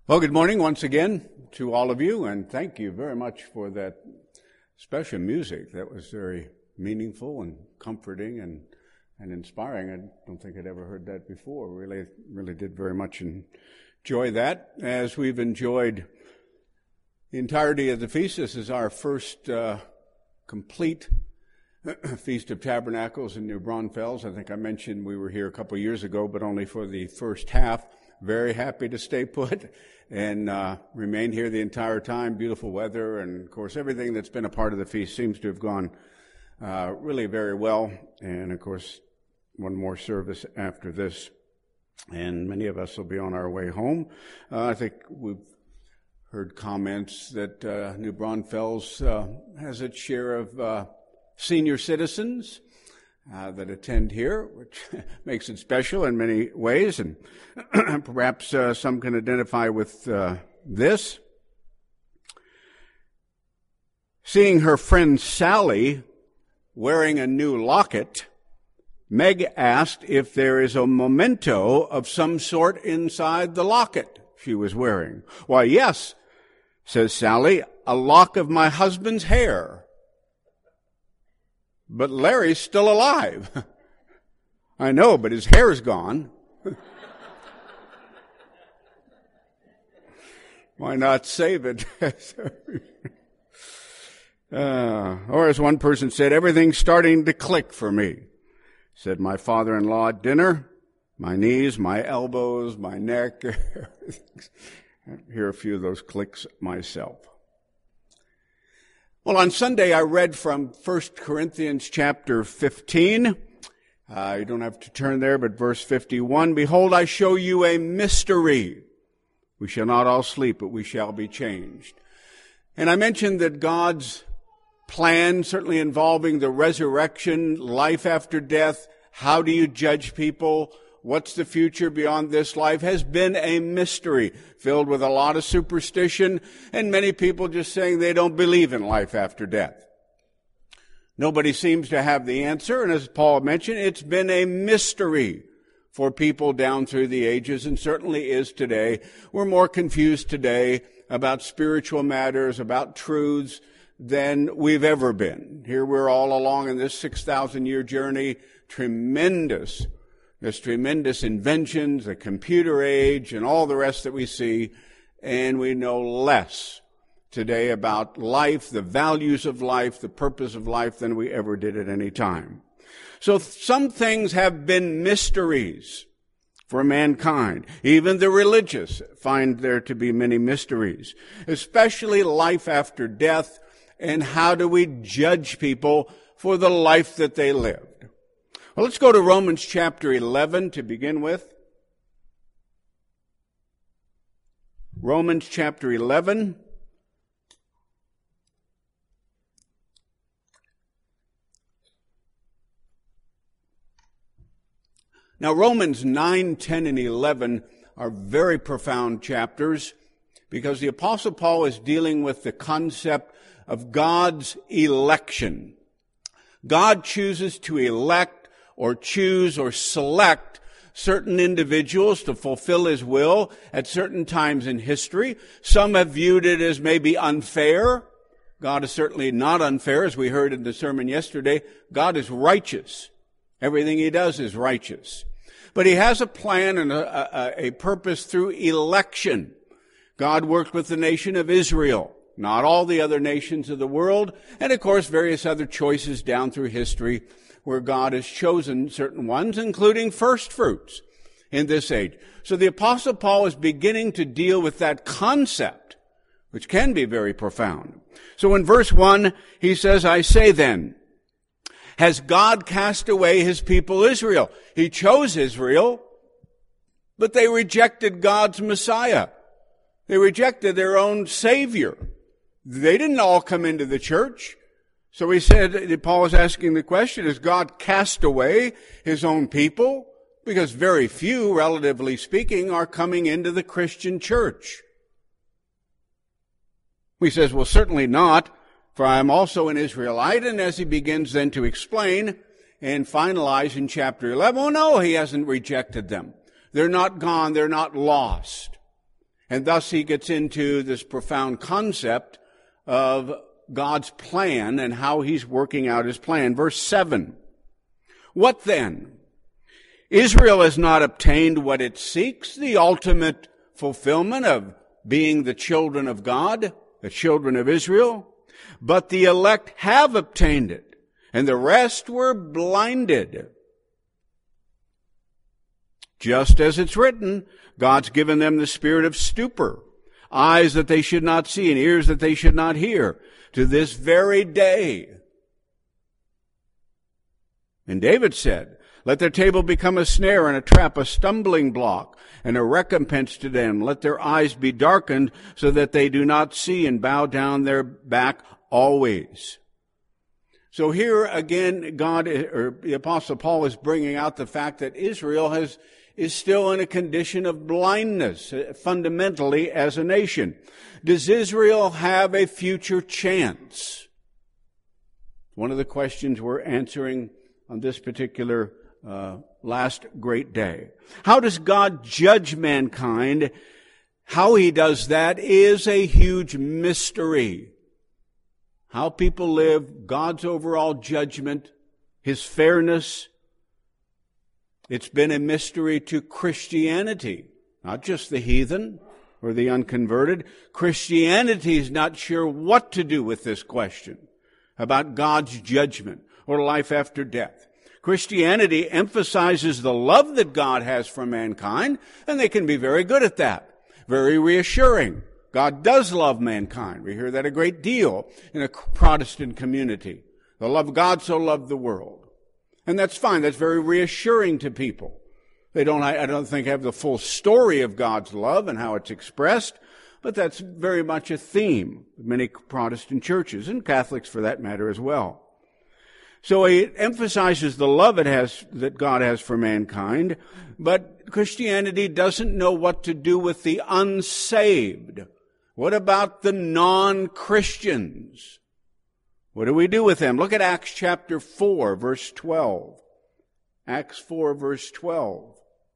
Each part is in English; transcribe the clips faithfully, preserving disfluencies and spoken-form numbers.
Well, good morning once again to all of you, and thank you very much for that special music. That was very meaningful and comforting and, and inspiring. I don't think I'd ever heard that before. Really, really did very much enjoy that. As we've enjoyed the entirety of the feast, this is our first uh, complete Feast of Tabernacles in New Braunfels. I think I mentioned we were here a couple of years ago, but only for the first half. Very happy to stay put and uh, remain here the entire time. Beautiful weather, and of course everything that's been a part of the feast seems to have gone uh, really very well. And of course, one more service after this, and many of us will be on our way home. Uh, I think we've heard comments that uh, New Braunfels uh, has its share of uh, senior citizens Uh, that attend here, which makes it special in many ways, and perhaps uh, some can identify with uh, this. Seeing her friend Sally wearing a new locket, Meg asked if there is a memento of some sort inside the locket she was wearing. "Why, yes," says Sally, "a lock of my husband's hair. But Larry's still alive." "I know, but his hair's gone." Why not save it? uh, or as one person said, "Everything's starting to click for me," said my father-in-law at dinner. My knees, my elbows, my neck. I hear a few of those clicks myself. Well, on Sunday I read from First Corinthians chapter fifteen. Uh, you don't have to turn there, but verse fifty-one, "Behold, I show you a mystery. We shall not all sleep, but we shall be changed." And I mentioned that God's plan, certainly involving the resurrection, life after death, how do you judge people, what's the future beyond this life, has been a mystery filled with a lot of superstition and many people just saying they don't believe in life after death. Nobody seems to have the answer, and as Paul mentioned, it's been a mystery for people down through the ages, and certainly is today. We're more confused today about spiritual matters, about truths, than we've ever been. Here we're all along in this six thousand year journey, tremendous There's tremendous inventions, the computer age, and all the rest that we see, and we know less today about life, the values of life, the purpose of life than we ever did at any time. So some things have been mysteries for mankind. Even the religious find there to be many mysteries, especially life after death, and how do we judge people for the life that they lived. Well, let's go to Romans chapter eleven to begin with. Romans chapter eleven. Now, Romans nine, ten, and eleven are very profound chapters because the Apostle Paul is dealing with the concept of God's election. God chooses to elect or choose or select certain individuals to fulfill his will at certain times in history. Some have viewed it as maybe unfair. God is certainly not unfair, as we heard in the sermon yesterday. God is righteous. Everything he does is righteous. But he has a plan and a, a, a purpose through election. God worked with the nation of Israel, not all the other nations of the world, and of course various other choices down through history where God has chosen certain ones, including first fruits in this age. So the Apostle Paul is beginning to deal with that concept, which can be very profound. So in verse one, he says, "I say then, has God cast away his people Israel?" He chose Israel, but they rejected God's Messiah. They rejected their own Savior. They didn't all come into the church. So he said, Paul is asking the question, has God cast away his own people? Because very few, relatively speaking, are coming into the Christian church. He says, well, certainly not, for I am also an Israelite. And as he begins then to explain and finalize in chapter eleven, oh no, he hasn't rejected them. They're not gone, they're not lost. And thus he gets into this profound concept of God's plan and how he's working out his plan. Verse seven. What then? Israel has not obtained what it seeks, the ultimate fulfillment of being the children of God, the children of Israel. But the elect have obtained it, and the rest were blinded. Just as it's written, God's given them the spirit of stupor, eyes that they should not see and ears that they should not hear, to this very day. And David said, let their table become a snare and a trap, a stumbling block, and a recompense to them. Let their eyes be darkened so that they do not see, and bow down their back always. So here again, God, or the Apostle Paul is bringing out the fact that Israel has is still in a condition of blindness, fundamentally as a nation. Does Israel have a future chance? One of the questions we're answering on this particular uh, last great day. How does God judge mankind? How he does that is a huge mystery. How people live, God's overall judgment, his fairness. It's been a mystery to Christianity, not just the heathen or the unconverted. Christianity is not sure what to do with this question about God's judgment or life after death. Christianity emphasizes the love that God has for mankind, and they can be very good at that, very reassuring. God does love mankind. We hear that a great deal in a Protestant community. The love of God so loved the world. And that's fine. That's very reassuring to people. They don't, I don't think, have the full story of God's love and how it's expressed, but that's very much a theme of many Protestant churches, and Catholics for that matter as well. So it emphasizes the love it has, that God has for mankind, but Christianity doesn't know what to do with the unsaved. What about the non-Christians? What do we do with them? Look at Acts chapter four, verse twelve. Acts four, verse twelve.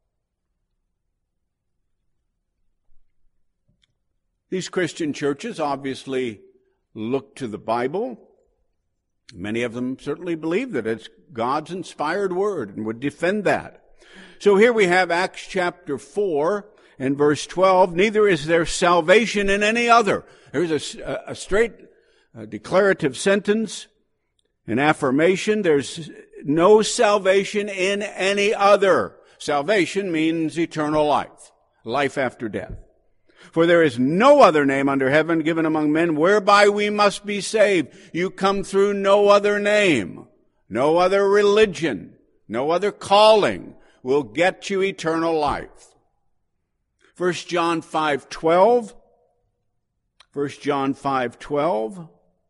These Christian churches obviously look to the Bible. Many of them certainly believe that it's God's inspired word and would defend that. So here we have Acts chapter four and verse twelve. Neither is there salvation in any other. There's a, a straight a declarative sentence, an affirmation. There's no salvation in any other. Salvation means eternal life, life after death. For there is no other name under heaven given among men whereby we must be saved. You come through no other name, no other religion, no other calling will get you eternal life. First John five twelve. First John five twelve.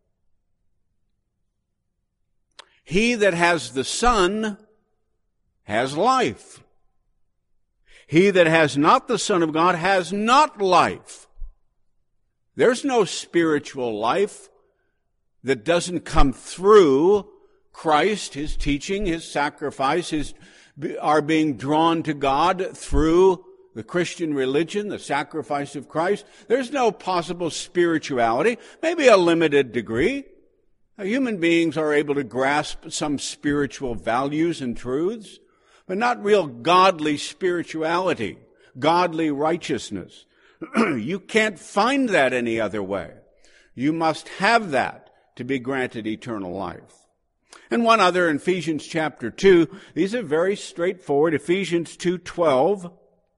He that has the Son has life. He that has not the Son of God has not life. There's no spiritual life that doesn't come through Christ, his teaching, his sacrifice, his, are being drawn to God through the Christian religion, the sacrifice of Christ. There's no possible spirituality, maybe a limited degree. Human beings are able to grasp some spiritual values and truths, but not real godly spirituality, godly righteousness. You can't find that any other way. You must have that to be granted eternal life. And one other in Ephesians chapter two. These are very straightforward. Ephesians two twelve.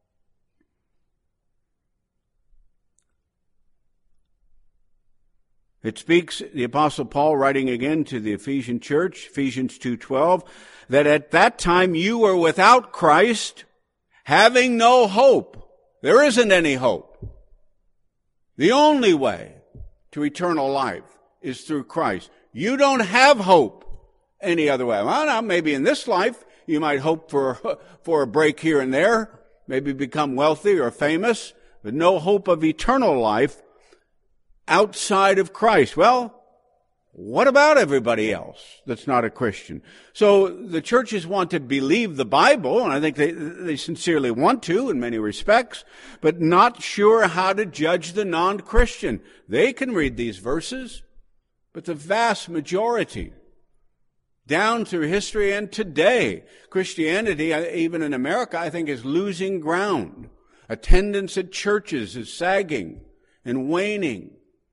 It speaks, the Apostle Paul writing again to the Ephesian church, Ephesians two twelve, that at that time you were without Christ, having no hope. There isn't any hope. The only way to eternal life is through Christ. You don't have hope any other way. Well, now, maybe in this life you might hope for, for a break here and there, maybe become wealthy or famous, but no hope of eternal life outside of Christ. Well, What about everybody else that's not a Christian? So the churches want to believe the Bible, and I think they, they sincerely want to in many respects, but not sure how to judge the non-Christian. They can read these verses, but the vast majority, down through history and today, Christianity, even in America, I think is losing ground. Attendance at churches is sagging and waning.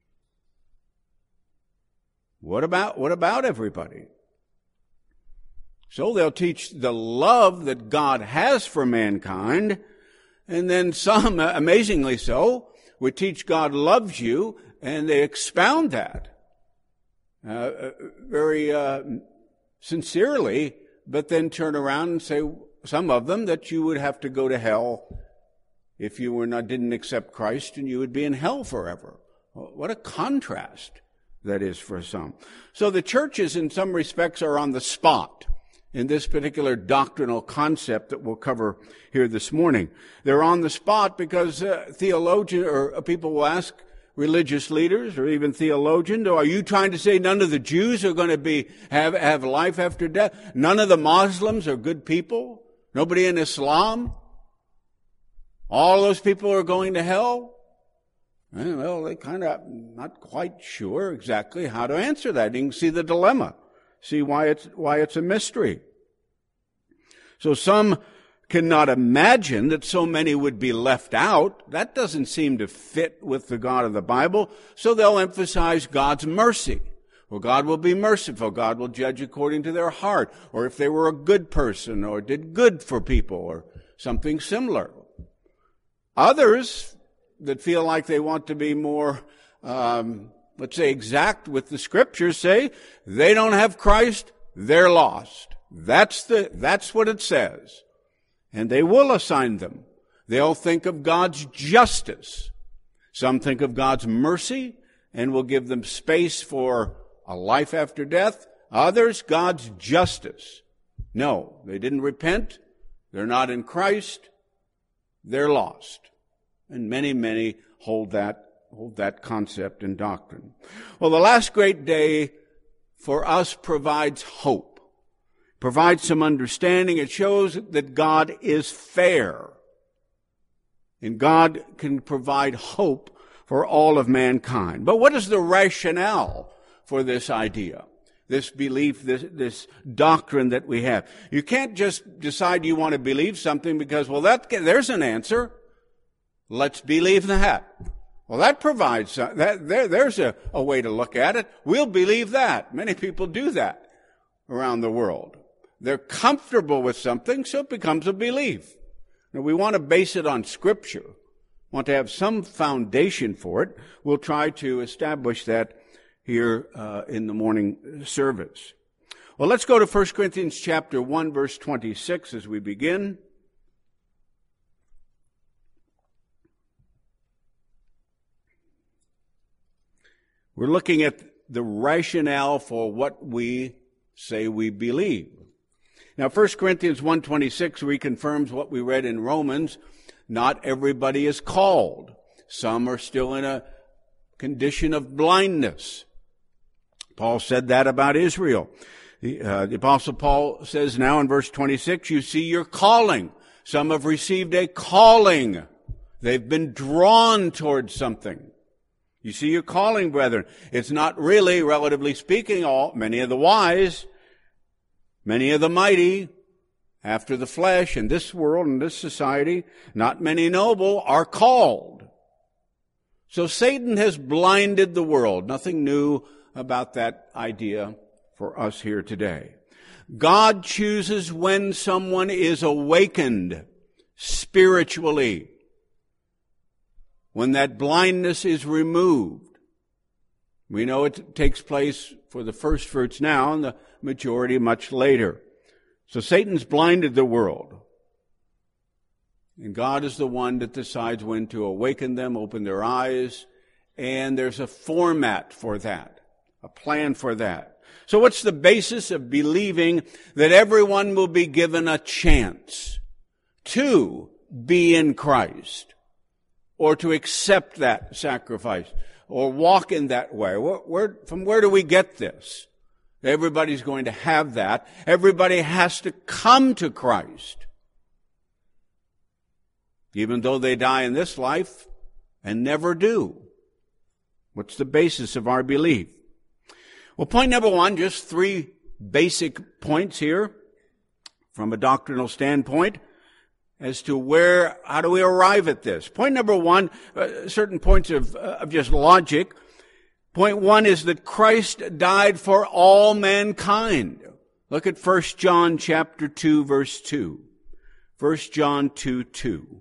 What about, what about everybody? So they'll teach the love that God has for mankind, and then some, amazingly so, would teach God loves you, and they expound that uh, very uh, sincerely, but then turn around and say, some of them, that you would have to go to hell if you were not didn't accept Christ, and you would be in hell forever. Well, what a contrast that is for some. So the churches in some respects are on the spot in this particular doctrinal concept that we'll cover here this morning. They're on the spot because uh, theologians or uh, people will ask religious leaders or even theologians, are you trying to say none of the Jews are going to be have, have life after death? None of the Muslims are good people? Nobody in Islam? All those people are going to hell? Well, they kind of not quite sure exactly how to answer that. You can see the dilemma. See why it's, why it's a mystery. So some cannot imagine that so many would be left out. That doesn't seem to fit with the God of the Bible. So they'll emphasize God's mercy. Well, God will be merciful. God will judge according to their heart. Or if they were a good person or did good for people or something similar. Others that feel like they want to be more, um, let's say, exact with the Scriptures, say they don't have Christ, they're lost. That's the, that's what it says. And they will assign them. They'll think of God's justice. Some think of God's mercy and will give them space for a life after death. Others, God's justice. No, they didn't repent. They're not in Christ. They're lost. And many, many hold that, hold that concept and doctrine. Well, the last great day for us provides hope, provides some understanding. It shows that God is fair. And God can provide hope for all of mankind. But what is the rationale for this idea? This belief, this, this doctrine that we have. You can't just decide you want to believe something because, well, that, there's an answer. Let's believe that. Well, that provides, that, there, there's a, a way to look at it. We'll believe that. Many people do that around the world. They're comfortable with something, so it becomes a belief. Now, we want to base it on Scripture, want to have some foundation for it. We'll try to establish that here uh, in the morning service. Well, let's go to First Corinthians chapter one, verse twenty-six as we begin. We're looking at the rationale for what we say we believe. Now, First Corinthians one twenty-six reconfirms what we read in Romans. Not everybody is called. Some are still in a condition of blindness. Paul said that about Israel. The, uh, the Apostle Paul says now in verse twenty-six, you see your calling. Some have received a calling. They've been drawn towards something. You see your calling, brethren. It's not really, relatively speaking, all many of the wise, many of the mighty, after the flesh in this world, in this society, not many noble are called. So Satan has blinded the world. Nothing new about that idea for us here today. God chooses when someone is awakened spiritually, when that blindness is removed. We know it takes place for the first fruits now and the majority much later. So Satan's blinded the world. And God is the one that decides when to awaken them, open their eyes, and there's a format for that, a plan for that. So what's the basis of believing that everyone will be given a chance to be in Christ? or to accept that sacrifice or walk in that way. Where, where, from where do we get this? Everybody's going to have that. Everybody has to come to Christ. Even though they die in this life and never do. What's the basis of our belief? Well, point number one, just three basic points here from a doctrinal standpoint as to where, how do we arrive at this? Point number one, uh, certain points of, uh, of just logic. Point one is that Christ died for all mankind. Look at First John chapter two, verse two. First John two, two.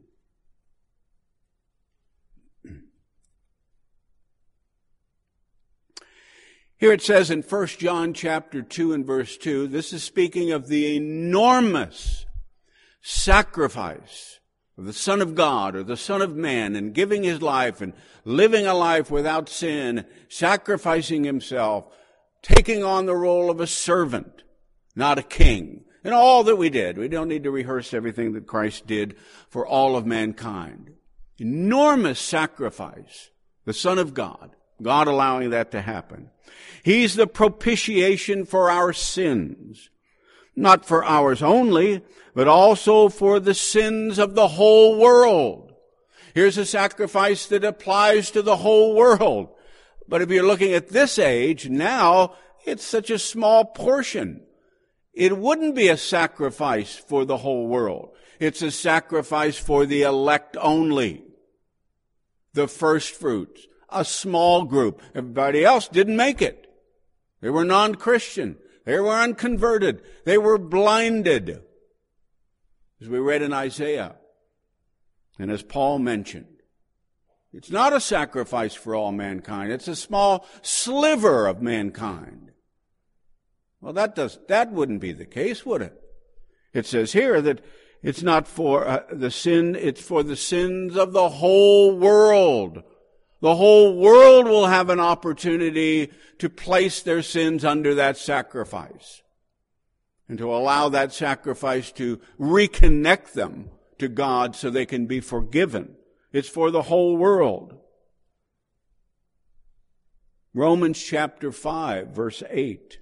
Here it says in First John chapter two and verse two, this is speaking of the enormous sacrifice of the Son of God or the Son of Man and giving his life and living a life without sin, sacrificing himself, taking on the role of a servant, not a king. And all that we did. We don't need to rehearse everything that Christ did for all of mankind. Enormous sacrifice. The Son of God. God allowing that to happen. He's the propitiation for our sins. Not for ours only, but also for the sins of the whole world. Here's a sacrifice that applies to the whole world. But if you're looking at this age, now it's such a small portion. It wouldn't be a sacrifice for the whole world. It's a sacrifice for the elect only. The first fruits. A small group. Everybody else didn't make it. They were non-Christian. They were unconverted. They were blinded. As we read in Isaiah. And as Paul mentioned. It's not a sacrifice for all mankind. It's a small sliver of mankind. Well, that does, that wouldn't be the case, would it? It says here that it's not for uh, the sin, it's for the sins of the whole world. The whole world will have an opportunity to place their sins under that sacrifice and to allow that sacrifice to reconnect them to God so they can be forgiven. It's for the whole world. Romans chapter five, verse eight.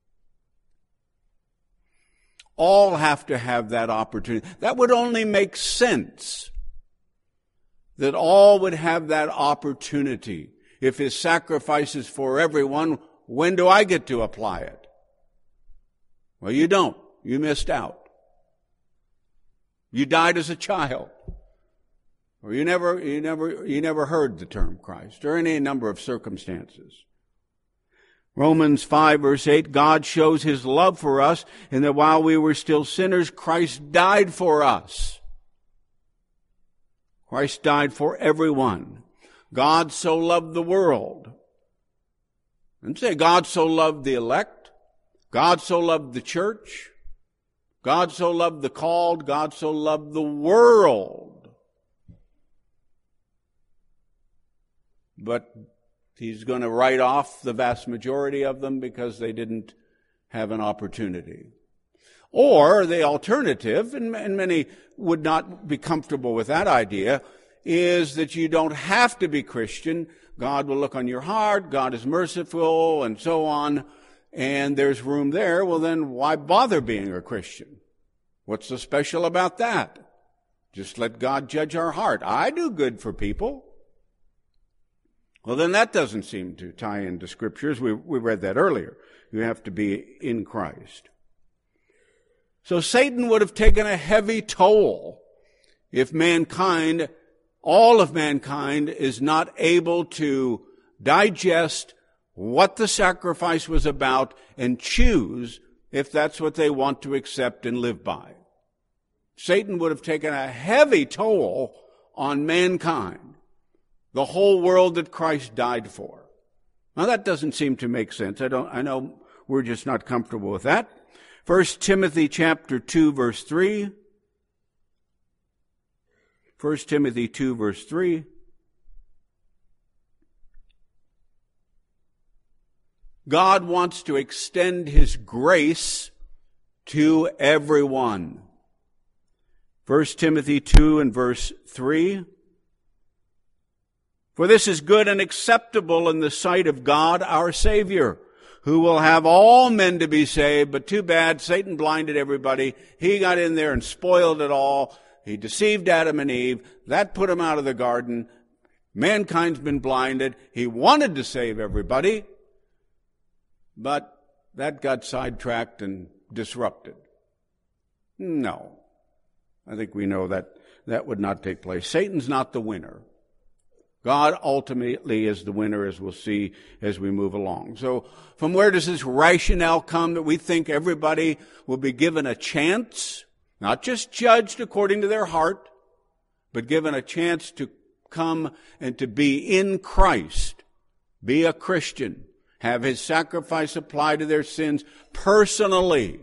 All have to have that opportunity. That would only make sense. That all would have that opportunity. If his sacrifice is for everyone, when do I get to apply it? Well, you don't. You missed out. You died as a child. Or you never, you never, you never heard the term Christ, or any number of circumstances. Romans five verse eight, God shows his love for us in that while we were still sinners, Christ died for us. Christ died for everyone. God so loved the world. And say God so loved the elect. God so loved the church. God so loved the called. God so loved the world. But he's going to write off the vast majority of them because they didn't have an opportunity. Or the alternative, and many would not be comfortable with that idea, is that you don't have to be Christian. God will look on your heart, God is merciful, and so on, and there's room there. Well, then why bother being a Christian? What's so special about that? Just let God judge our heart. I do good for people. Well, then that doesn't seem to tie into Scriptures. We, we read that earlier. You have to be in Christ. So Satan would have taken a heavy toll if mankind, all of mankind, is not able to digest what the sacrifice was about and choose if that's what they want to accept and live by. Satan would have taken a heavy toll on mankind, the whole world that Christ died for. Now that doesn't seem to make sense. I don't, I know we're just not comfortable with that. First Timothy chapter two, verse three. First Timothy two, verse three. God wants to extend his grace to everyone. First Timothy two and verse three. For this is good and acceptable in the sight of God our Savior, who will have all men to be saved. But too bad, Satan blinded everybody. He got in there and spoiled it all. He deceived Adam and Eve. That put him out of the garden. Mankind's been blinded. He wanted to save everybody, but that got sidetracked and disrupted. No. I think we know that that would not take place. Satan's not the winner. God ultimately is the winner, as we'll see as we move along. So from where does this rationale come that we think everybody will be given a chance, not just judged according to their heart, but given a chance to come and to be in Christ, be a Christian, have his sacrifice apply to their sins personally,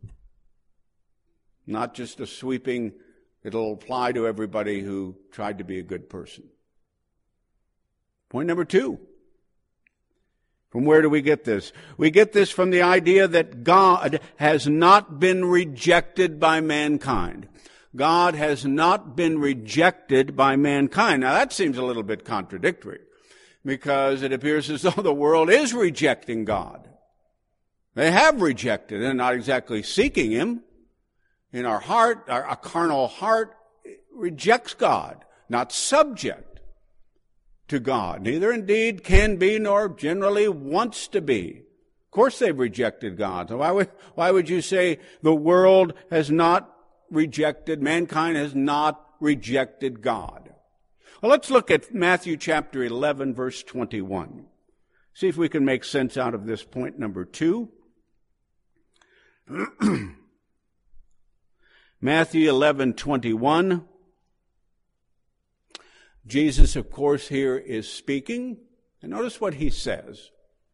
not just a sweeping, it'll apply to everybody who tried to be a good person. Point number two. From where do we get this? We get this from the idea that God has not been rejected by mankind. God has not been rejected by mankind. Now that seems a little bit contradictory, because it appears as though the world is rejecting God. They have rejected and not exactly seeking him. In our heart, our, our carnal heart rejects God, not subject to God. Neither indeed can be nor generally wants to be. Of course they've rejected God. So why would, why would you say the world has not rejected, mankind has not rejected God? Well, let's look at Matthew chapter eleven, verse twenty-one. See if we can make sense out of this point number two. Matthew eleven, twenty-one. Jesus, of course, here is speaking. And notice what he says.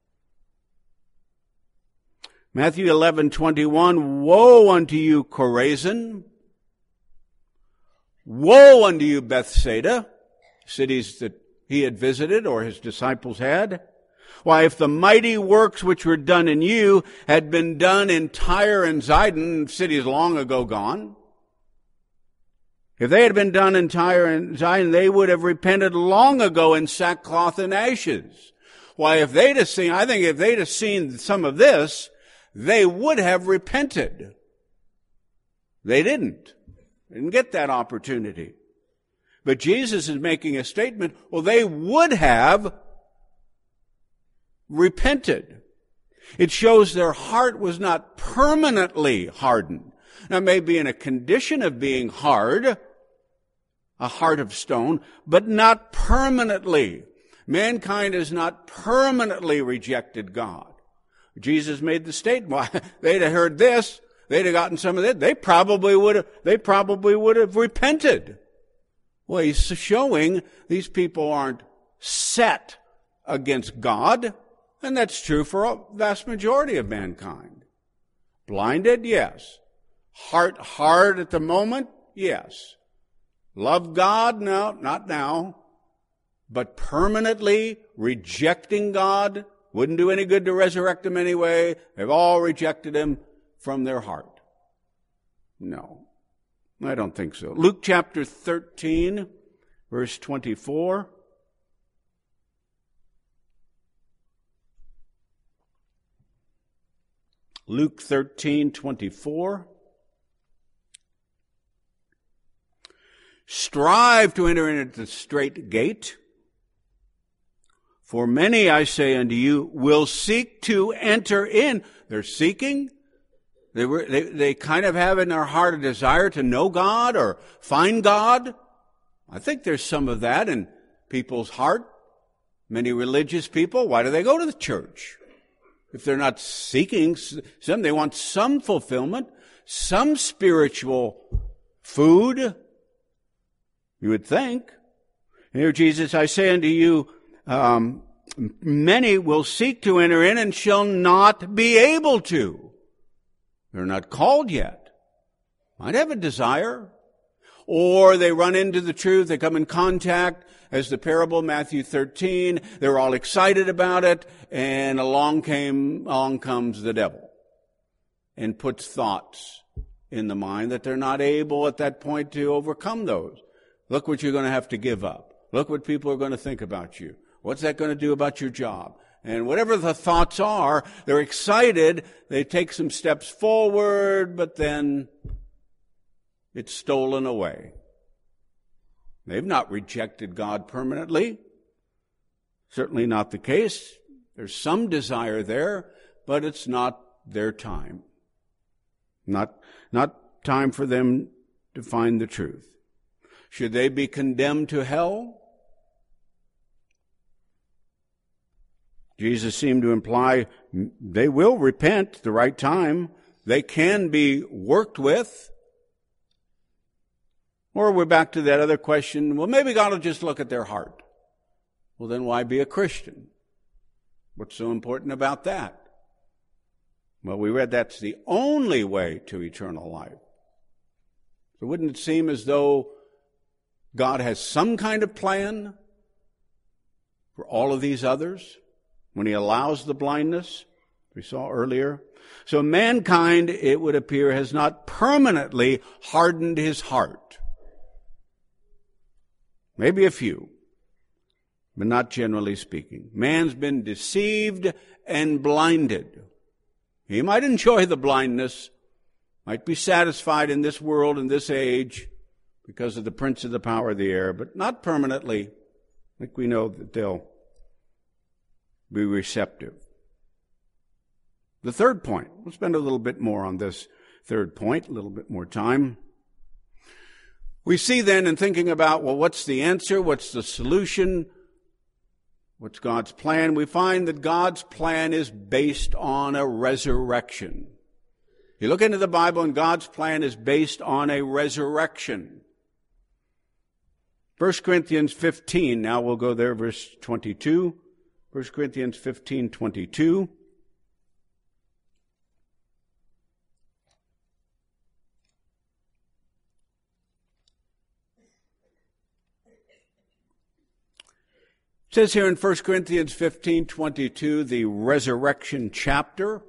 Matthew eleven, twenty-one, woe unto you, Chorazin! Woe unto you, Bethsaida, cities that he had visited or his disciples had. Why, if the mighty works which were done in you had been done in Tyre and Zidon, cities long ago gone, if they had been done in Tyre and Zidon, they would have repented long ago in sackcloth and ashes. Why, if they'd have seen, I think if they'd have seen some of this, they would have repented. They didn't. They didn't get that opportunity. But Jesus is making a statement, well, they would have repented. It shows their heart was not permanently hardened. Now, it may be in a condition of being hard, a heart of stone, but not permanently. Mankind has not permanently rejected God. Jesus made the statement, well, they'd have heard this, they'd have gotten some of it, they probably would have, they probably would have repented. Well, he's showing these people aren't set against God, and that's true for a vast majority of mankind. Blinded? Yes. Heart hard at the moment? Yes. Love God? No, not now. But permanently rejecting God? Wouldn't do any good to resurrect him anyway. They've all rejected him from their heart. No, I don't think so. Luke chapter thirteen, verse twenty-four. Luke thirteen, twenty-four. Strive to enter in at the strait gate. For many, I say unto you, will seek to enter in. They're seeking. They, were, they, they kind of have in their heart a desire to know God or find God. I think there's some of that in people's heart. Many religious people, why do they go to the church? If they're not seeking some, they want some fulfillment, some spiritual food, you would think. Here, Jesus, I say unto you, Um, many will seek to enter in and shall not be able to. They're not called yet. Might have a desire. Or they run into the truth, they come in contact, as the parable of Matthew thirteen, they're all excited about it, and along came, along comes the devil and puts thoughts in the mind that they're not able at that point to overcome those. Look what you're going to have to give up. Look what people are going to think about you. What's that going to do about your job? And whatever the thoughts are, they're excited. They take some steps forward, but then it's stolen away. They've not rejected God permanently. Certainly not the case. There's some desire there, but it's not their time. Not, not time for them to find the truth. Should they be condemned to hell? Jesus seemed to imply they will repent at the right time. They can be worked with. Or we're back to that other question, well, maybe God will just look at their heart. Well, then why be a Christian? What's so important about that? Well, we read that's the only way to eternal life. So wouldn't it seem as though God has some kind of plan for all of these others when he allows the blindness we saw earlier? So mankind, it would appear, has not permanently hardened his heart. Maybe a few, but not generally speaking. Man's been deceived and blinded. He might enjoy the blindness, might be satisfied in this world, in this age, because of the prince of the power of the air, but not permanently. I think we know that they'll be receptive. The third point, we'll spend a little bit more on this third point, a little bit more time. We see then in thinking about, well, what's the answer? What's the solution? What's God's plan? We find that God's plan is based on a resurrection. You look into the Bible and God's plan is based on a resurrection. First Corinthians fifteen, now we'll go there, verse twenty-two. First Corinthians fifteen, twenty-two. It says here in First Corinthians fifteen, twenty-two, the resurrection chapter.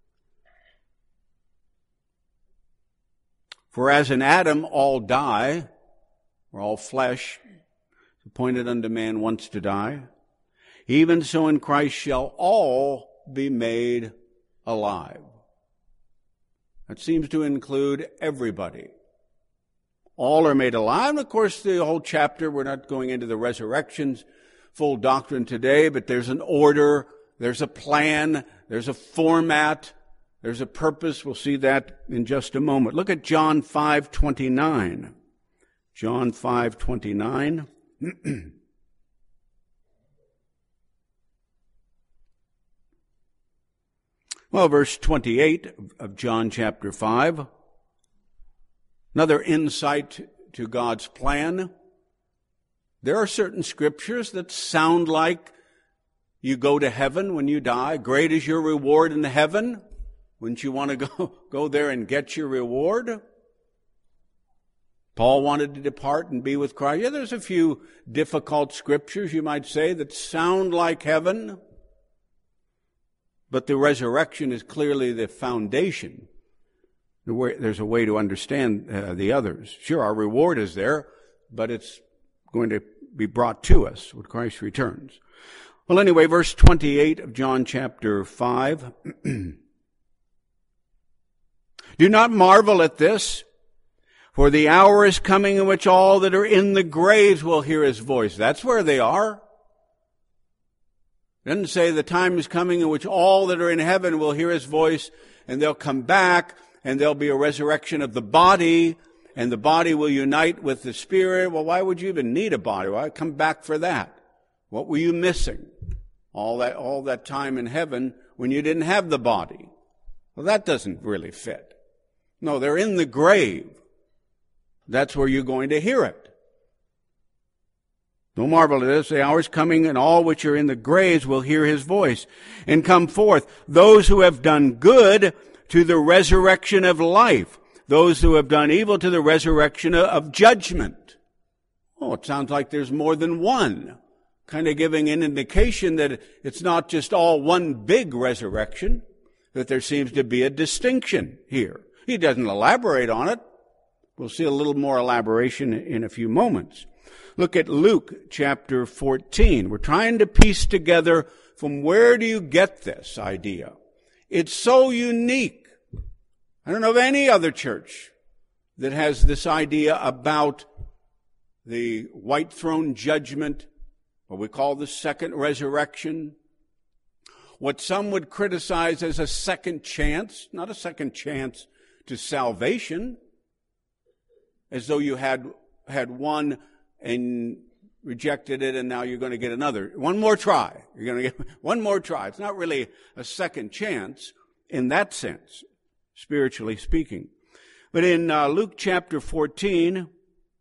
For as in Adam all die, or all flesh, is appointed unto man once to die, even so in Christ shall all be made alive. That seems to include everybody. All are made alive. And of course, the whole chapter, we're not going into the resurrections, full doctrine today, but there's an order, there's a plan, there's a format, there's a purpose. We'll see that in just a moment. Look at John five twenty-nine. John five twenty-nine. Well, verse twenty-eight of John chapter five. Another insight to God's plan. There are certain scriptures that sound like you go to heaven when you die. Great is your reward in heaven. Wouldn't you want to go, go there and get your reward? Paul wanted to depart and be with Christ. Yeah, there's a few difficult scriptures, you might say, that sound like heaven. But the resurrection is clearly the foundation. There's a way to understand uh, the others. Sure, our reward is there, but it's going to be brought to us when Christ returns. Well, anyway, verse twenty-eight of John chapter five. Do not marvel at this, for the hour is coming in which all that are in the graves will hear his voice. That's where they are. It doesn't say the time is coming in which all that are in heaven will hear his voice, and they'll come back, and there'll be a resurrection of the body, and the body will unite with the spirit. Well, why would you even need a body? Why come back for that? What were you missing? All that, all that time in heaven when you didn't have the body. Well, that doesn't really fit. No, they're in the grave. That's where you're going to hear it. No marvel at this, the hour is coming, and all which are in the graves will hear his voice and come forth. Those who have done good to the resurrection of life. Those who have done evil to the resurrection of judgment. Oh, it sounds like there's more than one. Kind of giving an indication that it's not just all one big resurrection, that there seems to be a distinction here. He doesn't elaborate on it. We'll see a little more elaboration in a few moments. Look at Luke chapter fourteen. We're trying to piece together from where do you get this idea. It's so unique. I don't know of any other church that has this idea about the white throne judgment, what we call the second resurrection, what some would criticize as a second chance, not a second chance to salvation, as though you had had one and rejected it and now you're going to get another. One more try. You're going to get one more try. It's not really a second chance in that sense, spiritually speaking. But in uh, Luke chapter fourteen,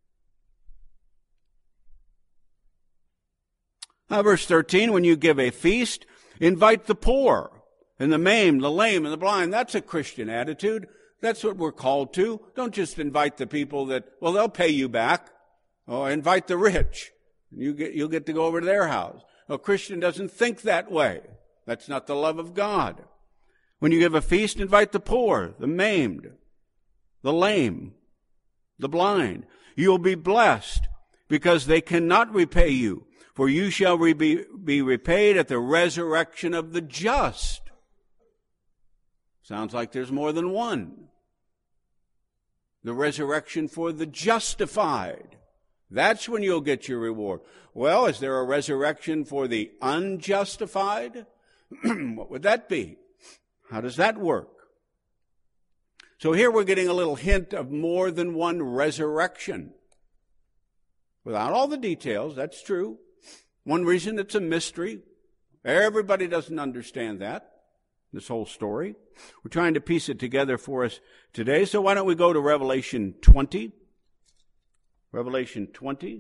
uh, verse thirteen, when you give a feast, invite the poor and the maimed, the lame, and the blind. That's a Christian attitude. That's what we're called to. Don't just invite the people that, well, they'll pay you back. Or invite the rich. You get, you'll get to go over to their house. A Christian doesn't think that way. That's not the love of God. When you give a feast, invite the poor, the maimed, the lame, the blind. You'll be blessed because they cannot repay you, for you shall re- be, be repaid at the resurrection of the just. Sounds like there's more than one. The resurrection for the justified. That's when you'll get your reward. Well, is there a resurrection for the unjustified? What would that be? How does that work? So here we're getting a little hint of more than one resurrection. Without all the details, that's true. One reason it's a mystery. Everybody doesn't understand that, this whole story. We're trying to piece it together for us today. So why don't we go to Revelation twenty? Revelation twenty.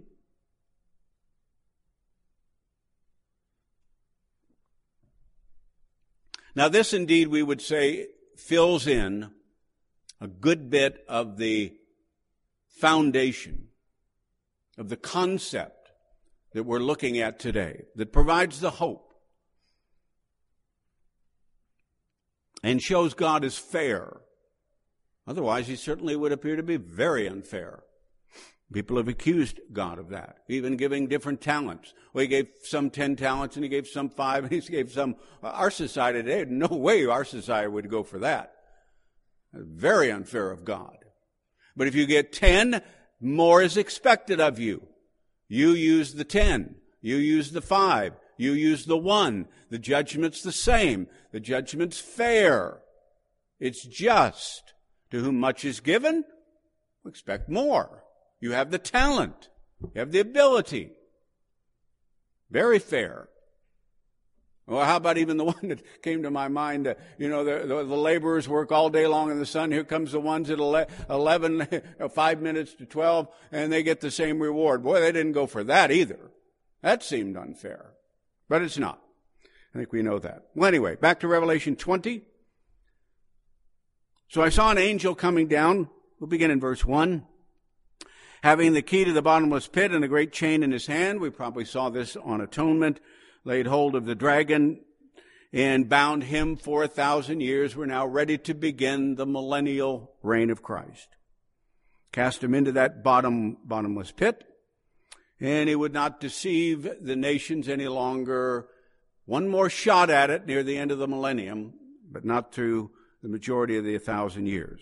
Now this indeed we would say fills in a good bit of the foundation of the concept that we're looking at today, that provides the hope and shows God is fair. Otherwise, he certainly would appear to be very unfair. People have accused God of that, even giving different talents. Well, he gave some ten talents, and he gave some five, and he gave some. Our society today, no way our society would go for that. Very unfair of God. But if you get ten, more is expected of you. You use the ten. You use the five. You use the one. The judgment's the same. The judgment's fair. It's just. To whom much is given, expect more. You have the talent. You have the ability. Very fair. Well, how about even the one that came to my mind? Uh, you know, the, the, the laborers work all day long in the sun. Here comes the ones at eleven, five minutes to twelve, and they get the same reward. Boy, they didn't go for that either. That seemed unfair. But it's not. I think we know that. Well, anyway, back to Revelation twenty. So I saw an angel coming down. We'll begin in verse one. Having the key to the bottomless pit and a great chain in his hand. We probably saw this on atonement. Laid hold of the dragon and bound him for a thousand years. We're now ready to begin the millennial reign of Christ. Cast him into that bottom, bottomless pit. And he would not deceive the nations any longer. One more shot at it near the end of the millennium, but not through the majority of the thousand years.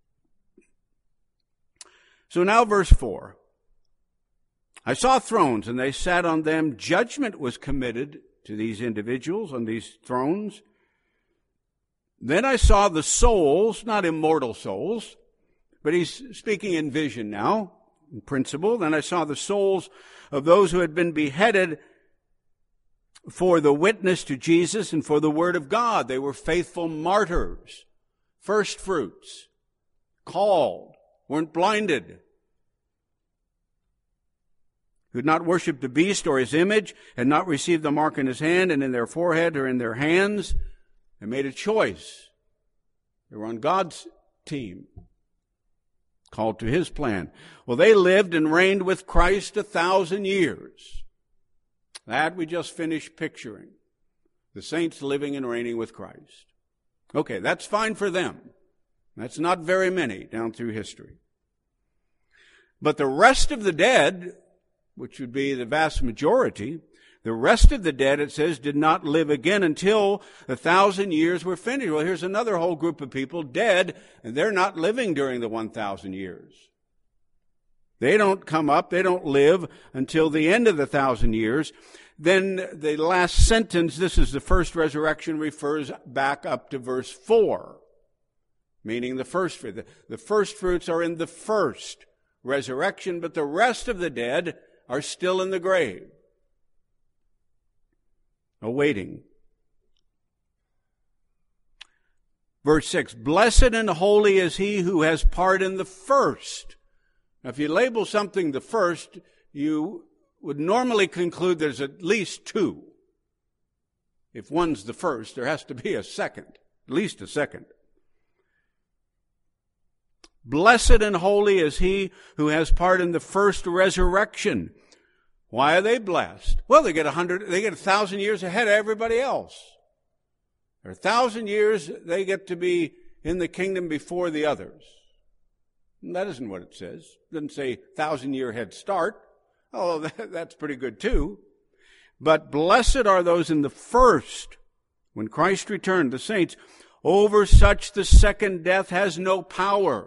So now verse four. I saw thrones, and they sat on them. Judgment was committed to these individuals on these thrones. Then I saw the souls, not immortal souls, but he's speaking in vision now, in principle. Then I saw the souls of those who had been beheaded for the witness to Jesus and for the word of God. They were faithful martyrs, first fruits, called, weren't blinded, who had not worshipped the beast or his image, had not received the mark in his hand and in their forehead or in their hands. They made a choice. They were on God's team, called to his plan. Well, they lived and reigned with Christ a thousand years. That we just finished picturing. The saints living and reigning with Christ. Okay, that's fine for them. That's not very many down through history. But the rest of the dead which would be the vast majority, the rest of the dead, it says, did not live again until the thousand years were finished. Well, here's another whole group of people dead, and they're not living during the one thousand years. They don't come up, they don't live until the end of the thousand years. Then the last sentence, this is the first resurrection, refers back up to verse four, meaning the first fruit. The first fruits are in the first resurrection, but the rest of the dead are still in the grave, awaiting. Verse six, blessed and holy is he who has part in the first. Now, if you label something the first, you would normally conclude there's at least two. If one's the first, there has to be a second, at least a second. Blessed and holy is he who has part in the first resurrection. Why are they blessed? Well, they get a hundred, they get a thousand years ahead of everybody else. For a thousand years, they get to be in the kingdom before the others. And that isn't what it says. It doesn't say thousand year head start. Oh, that, that's pretty good too. But blessed are those in the first, when Christ returned, the saints. Over such the second death has no power.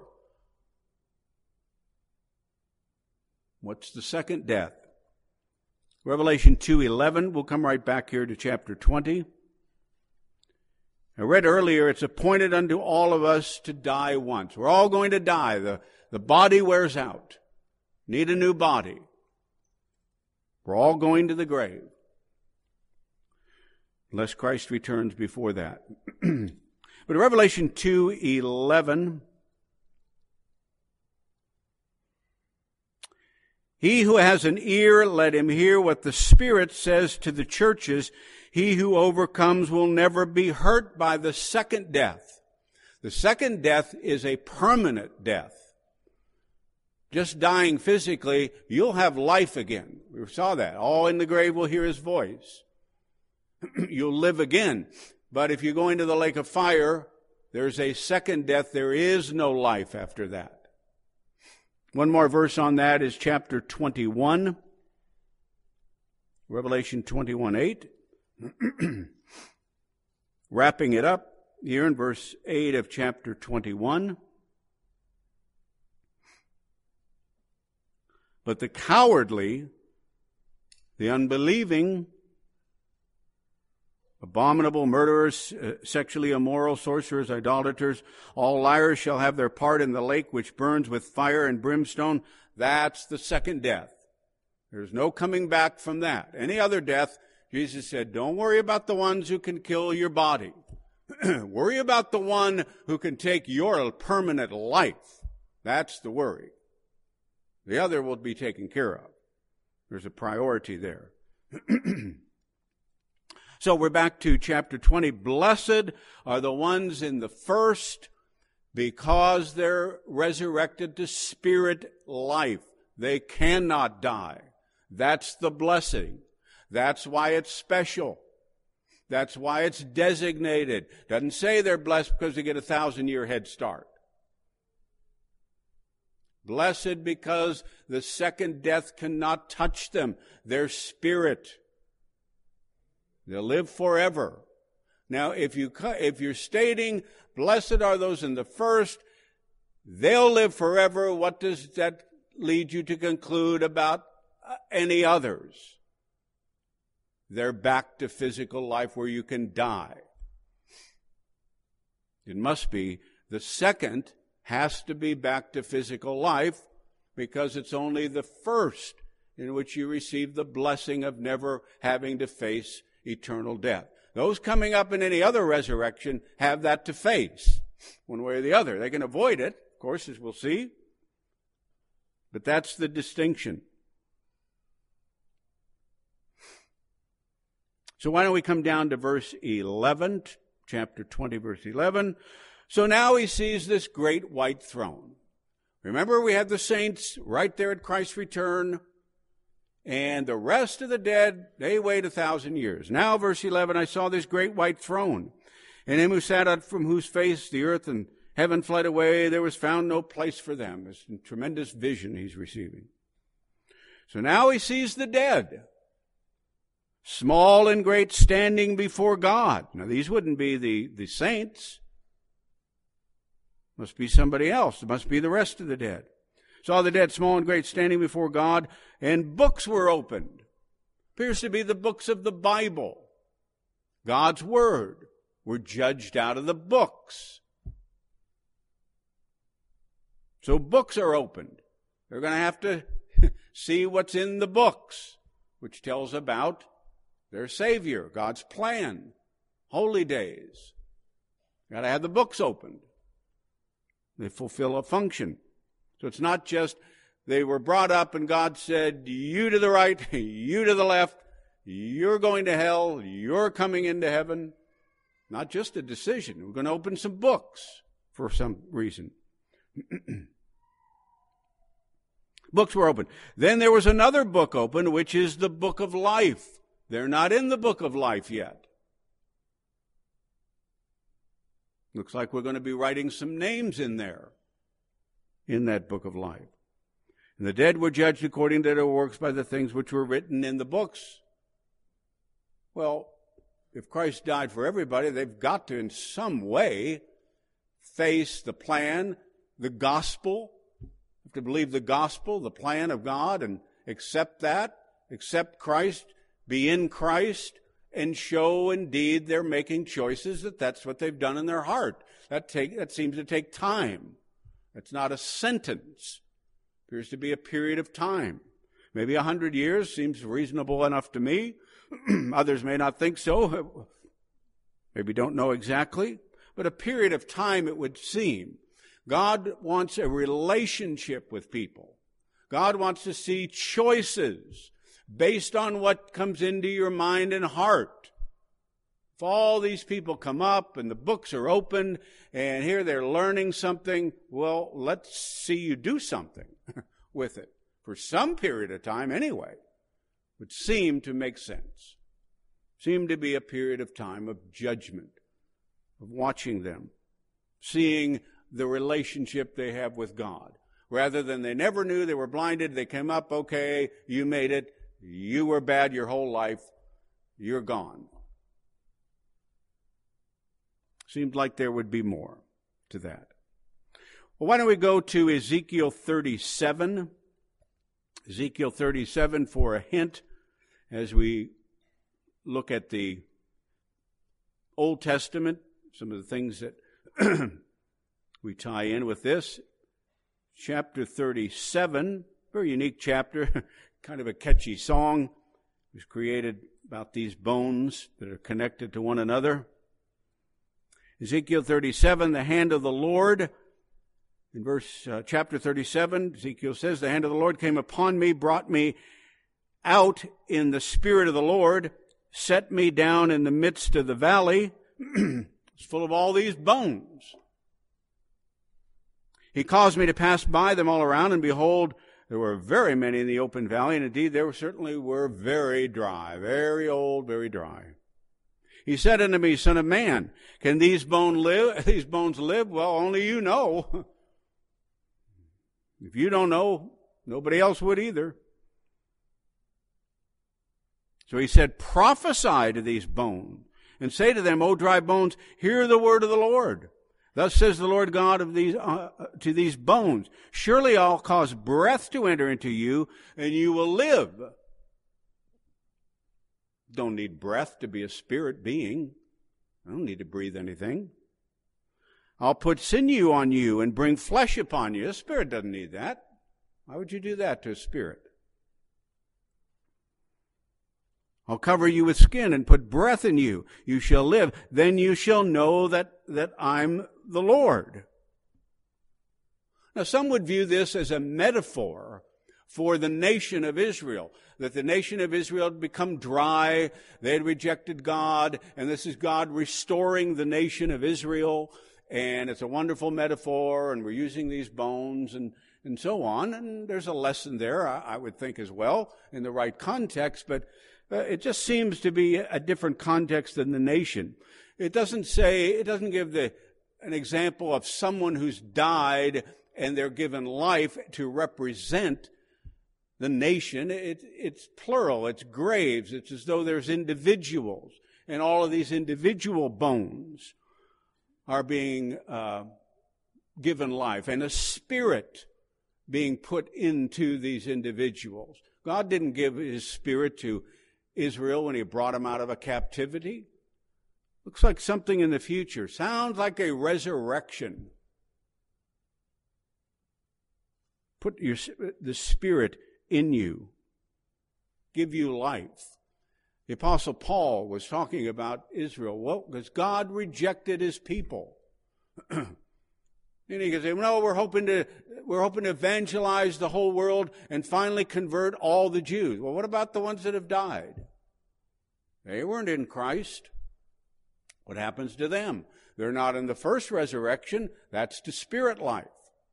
What's the second death? Revelation two eleven. We'll come right back here to chapter twenty. I read earlier, it's appointed unto all of us to die once. We're all going to die. The, the body wears out. Need a new body. We're all going to the grave. Unless Christ returns before that. But Revelation two eleven. He who has an ear, let him hear what the Spirit says to the churches. He who overcomes will never be hurt by the second death. The second death is a permanent death. Just dying physically, you'll have life again. We saw that. All in the grave will hear his voice. You'll live again. But if you go into the lake of fire, there's a second death. There is no life after that. One more verse on that is chapter twenty-one. Revelation twenty-one eight. Wrapping it up here in verse eight of chapter twenty-one. But the cowardly, the unbelieving, abominable, murderers, uh, sexually immoral, sorcerers, idolaters, all liars shall have their part in the lake which burns with fire and brimstone. That's the second death. There's no coming back from that. Any other death, Jesus said, don't worry about the ones who can kill your body. Worry about the one who can take your permanent life. That's the worry. The other will be taken care of. There's a priority there. So we're back to chapter twenty. Blessed are the ones in the first because they're resurrected to spirit life. They cannot die. That's the blessing. That's why it's special. That's why it's designated. Doesn't say they're blessed because they get a thousand year head start. Blessed because the second death cannot touch them. Their spirit. They'll live forever. Now, if, you, if you're stating, blessed are those in the first, they'll live forever, what does that lead you to conclude about any others? They're back to physical life where you can die. It must be the second has to be back to physical life because it's only the first in which you receive the blessing of never having to face eternal death. Those coming up in any other resurrection have that to face one way or the other. They can avoid it, of course, as we'll see. But that's the distinction. So why don't we come down to verse eleven, chapter twenty, verse eleven. So now he sees this great white throne. Remember, we had the saints right there at Christ's return, and the rest of the dead, they wait a thousand years. Now, verse eleven, I saw this great white throne, and him who sat on from whose face the earth and heaven fled away, there was found no place for them. It's a tremendous vision he's receiving. So now he sees the dead, small and great, standing before God. Now these wouldn't be the, the saints. Must be somebody else. It must be the rest of the dead. Saw the dead, small and great, standing before God, and books were opened. Appears to be the books of the Bible. God's Word were judged out of the books. So books are opened. They're going to have to see what's in the books, which tells about their Savior, God's plan, holy days. Got to have the books opened. They fulfill a function. So it's not just they were brought up and God said, you to the right, you to the left, you're going to hell, you're coming into heaven. Not just a decision. We're going to open some books for some reason. Books were opened. Then there was another book opened, which is the book of life. They're not in the book of life yet. Looks like we're going to be writing some names in there, in that book of life. And the dead were judged according to their works by the things which were written in the books. Well, if Christ died for everybody, they've got to, in some way, face the plan, the gospel. You have to believe the gospel, the plan of God, and accept that, accept Christ, be in Christ, and show indeed they're making choices that that's what they've done in their heart. That take that seems to take time. It's not a sentence. It appears to be a period of time. Maybe a hundred years seems reasonable enough to me. Others may not think so. Maybe don't know exactly. But a period of time, it would seem. God wants a relationship with people. God wants to see choices based on what comes into your mind and heart. If all these people come up and the books are opened and here they're learning something, well, let's see you do something with it. For some period of time anyway. Would seem to make sense. Seem to be a period of time of judgment, of watching them, seeing the relationship they have with God. Rather than they never knew, they were blinded, they came up, okay, you made it, you were bad your whole life, you're gone. Seemed like there would be more to that. Well, why don't we go to Ezekiel thirty-seven? Ezekiel thirty-seven for a hint as we look at the Old Testament, some of the things that we tie in with this. Chapter thirty-seven, very unique chapter, kind of a catchy song. It was created about these bones that are connected to one another. Ezekiel thirty-seven, the hand of the Lord. In verse uh, chapter thirty-seven, Ezekiel says, the hand of the Lord came upon me, brought me out in the spirit of the Lord, set me down in the midst of the valley. It's full of all these bones. He caused me to pass by them all around, and behold, there were very many in the open valley, and indeed they were, certainly were very dry, very old, very dry. He said unto me, Son of man, can these bones live? These bones live? Well, only you know. If you don't know, nobody else would either. So he said, prophesy to these bones, and say to them, O dry bones, hear the word of the Lord. Thus says the Lord God of these uh, to these bones, surely I'll cause breath to enter into you, and you will live. Don't need breath to be a spirit being. I don't need to breathe anything. I'll put sinew on you and bring flesh upon you. A spirit doesn't need that. Why would you do that to a spirit? I'll cover you with skin and put breath in you. You shall live. Then you shall know that, that I'm the Lord. Now, some would view this as a metaphor for the nation of Israel, that the nation of Israel had become dry, they had rejected God, and this is God restoring the nation of Israel, and it's a wonderful metaphor, and we're using these bones and, and so on, and there's a lesson there, I, I would think as well, in the right context, but uh, it just seems to be a different context than the nation. It doesn't say, it doesn't give the an example of someone who's died and they're given life to represent the nation, it, it's plural, it's graves. It's as though there's individuals, and all of these individual bones are being uh, given life, and a spirit being put into these individuals. God didn't give his spirit to Israel when he brought them out of a captivity. Looks like something in the future. Sounds like a resurrection. Put your, the Spirit in you. Give you life. The Apostle Paul was talking about Israel. Well, because God rejected his people. And he can say, no, we're hoping to we're hoping to evangelize the whole world and finally convert all the Jews. Well, what about the ones that have died? They weren't in Christ. What happens to them? They're not in the first resurrection. That's to spirit life.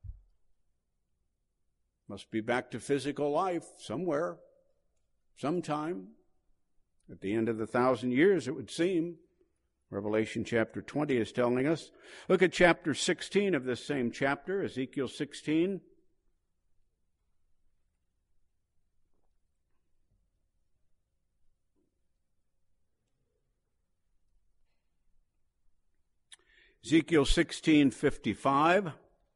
Must be back to physical life somewhere, sometime. At the end of the thousand years, it would seem. Revelation chapter twenty is telling us. Look at chapter sixteen of this same chapter, Ezekiel sixteen. Ezekiel sixteen fifty-five.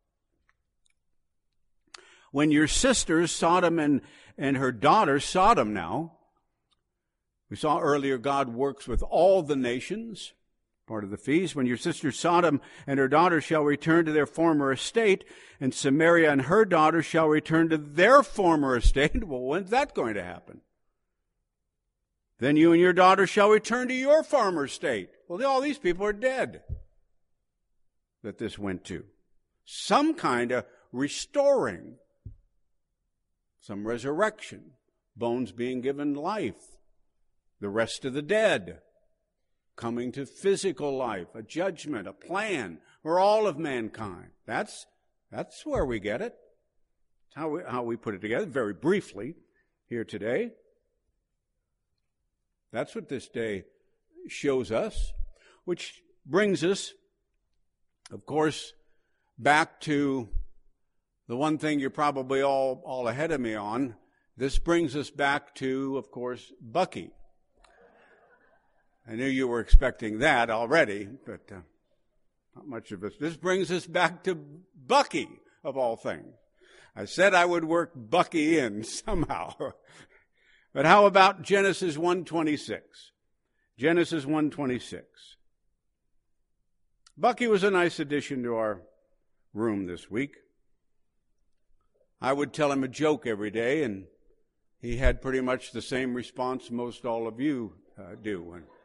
When your sisters, Sodom and, and her daughter, Sodom now, we saw earlier God works with all the nations, part of the feast. When your sister Sodom and her daughter shall return to their former estate, and Samaria and her daughter shall return to their former estate. Well, when's that going to happen? Then you and your daughter shall return to your former estate. Well, all these people are dead that this went to. Some kind of restoring, some resurrection, bones being given life, the rest of the dead coming to physical life, a judgment, a plan for all of mankind. That's that's where we get it. It's how we, how we put it together, very briefly here today. That's what this day shows us, which brings us, of course, back to the one thing you're probably all, all ahead of me on. This brings us back to, of course, Bucky. I knew you were expecting that already, but uh, not much of it. This brings us back to Bucky, of all things. I said I would work Bucky in somehow. But how about Genesis one twenty-six? Genesis one twenty-six. Bucky was a nice addition to our room this week. I would tell him a joke every day, and he had pretty much the same response most all of you uh, do. And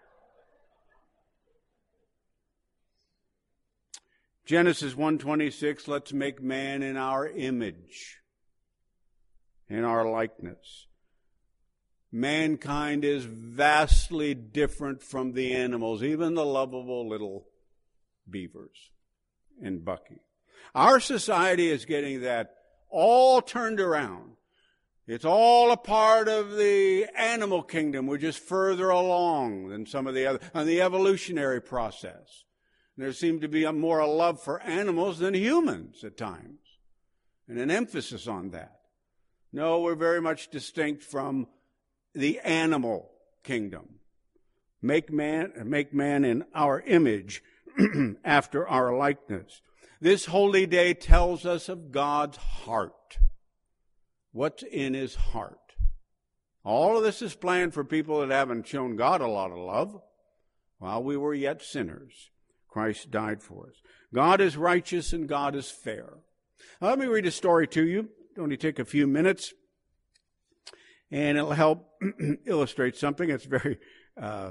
Genesis one twenty-six, let's make man in our image, in our likeness. Mankind is vastly different from the animals, even the lovable little beavers in Bucky. Our society is getting that all turned around. It's all a part of the animal kingdom. We're just further along than some of the other, on the evolutionary process. There seemed to be a more a love for animals than humans at times, and an emphasis on that. No, we're very much distinct from the animal kingdom. Make man, make man in our image, after our likeness. This holy day tells us of God's heart. What's in his heart? All of this is planned for people that haven't shown God a lot of love. While we were yet sinners, Christ died for us. God is righteous and God is fair. Now, let me read a story to you. It'll only take a few minutes. And it'll help illustrate something. It's a very uh,